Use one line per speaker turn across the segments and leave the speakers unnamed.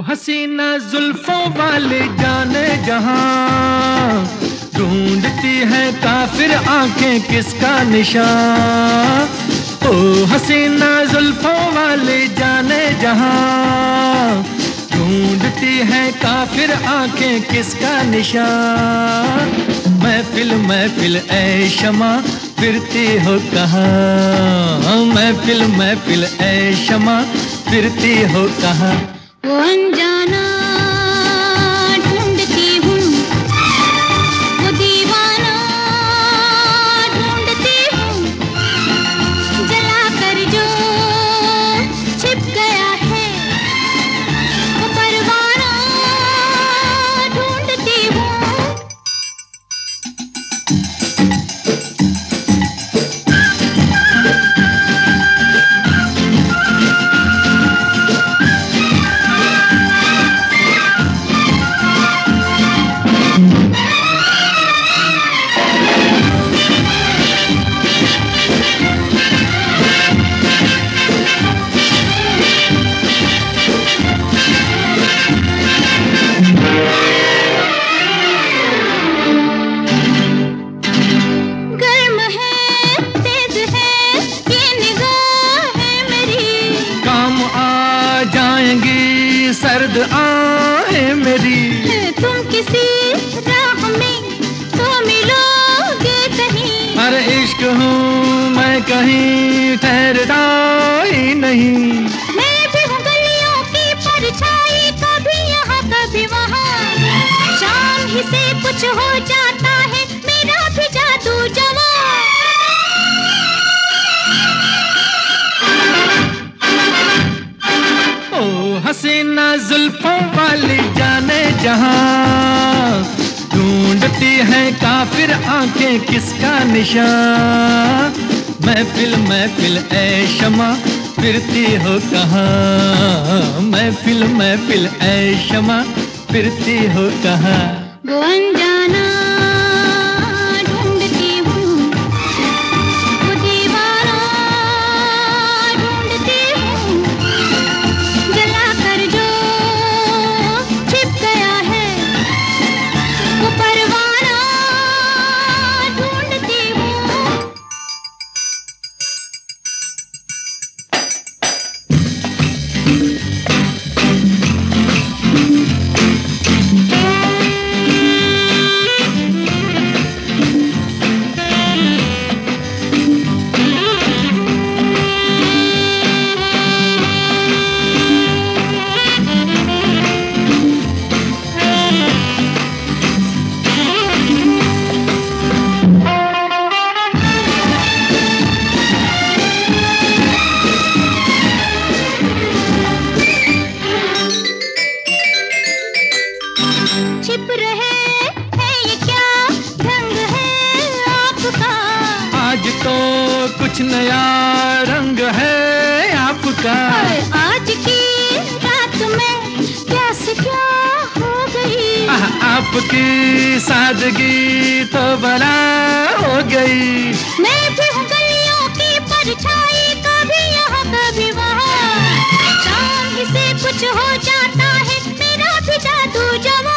हसीना जुल्फों वाले जाने जहां, ढूंढती है काफिर आंखें किसका निशान। ओ हसीना जुल्फों वाले जाने जहां, ढूंढती है काफिर आंखें किसका निशान। महफिल महफिल ऐ शमा फिरती हो कहाँ, महफिल महफिल ऐ शमा फिरती हो कहाँ।
वो अनजाना ढूंढती हूँ, वो दीवाना ढूंढती हूँ, जला कर जो छिप गया है वो परवाना ढूंढती हूँ।
सर्द आहें मेरी,
तुम किसी राह में तो मिलोगे कहीं।
हर इश्क हूँ मैं कहीं ठहरता ही नहीं।
मैं भी हूँ गलियों की परछाई, कभी यहाँ कभी वहाँ, शाम ही से कुछ हो जाता है मेरा भी जादू जवां।
हसीना जुल्फों वाली जाने जहां, ढूंढती है काफिर आंखें किसका निशान। महफिल महफिल ऐ शमा फिरती हो कहाँ, महफिल महफिल ऐ शमा फिरती हो कहाँ।
वो अनजाना ढूंढती हूँ, वो दीवाना ढूंढती हूँ, जला कर जो छिप गया है वो परवाना ढूंढती हूँ। छिप रहे हैं ये क्या ढंग है आपका,
आज तो कुछ नया रंग है आपका।
आज की रात में क्या से क्या हो गई,
आपकी सादगी तो बला हो गई।
मैं भी हूँ गलियों की परछाई, कभी यहाँ कभी वहाँ, शाम ही से कुछ हो जाता है मेरा भी जादू जवां।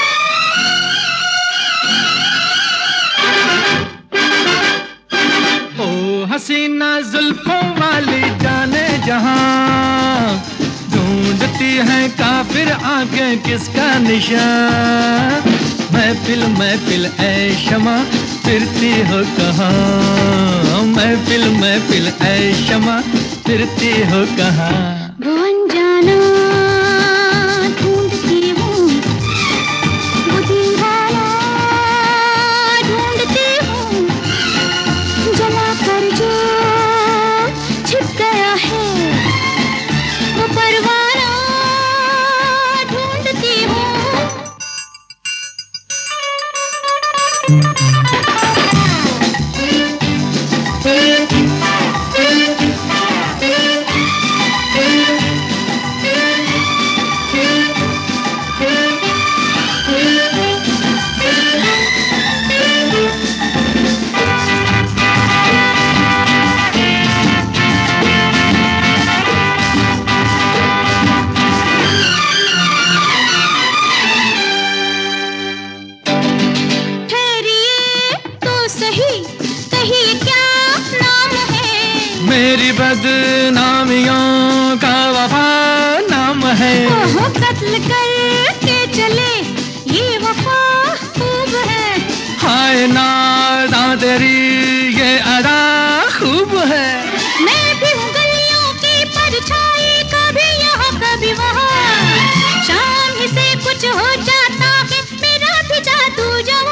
हसीना जुल्फों वाली जाने जहां, ढूंढती है काफिर आंखें किसका निशान। महफिल महफिल ऐ शमा फिरती हो कहाँ, महफिल महफिल ऐ शमा फिरती हो कहाँ।
वो अनजाना ढूंढती हूँ, वो दीवाना ढूंढती हूँ, जला कर जो छिप गया है वो परवाना ढूंढती हूँ।
बदनामियों का वफा नाम है।
ओहो कत्ल करके चले ये वफा खूब है।
हाय नादा तेरी ये अदा खूब है।
मैं भी हूँ गलियों की परछाई, कभी यहाँ कभी वहाँ। शाम ही से कुछ हो जाता है मेरा भी जादू जवां।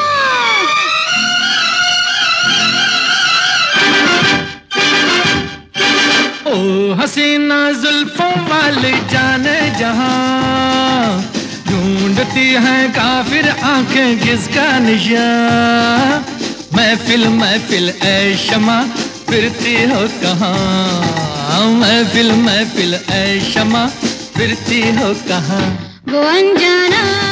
ओ हसीना जुल्फों वाली जाने जहां, ढूंढती हैं काफिर आंखें किसका निशान। महफिल महफिल ऐ शमा फिरती हो कहाँ, महफिल महफिल ऐ शमा फिरती हो कहाँ।
वो अनजाना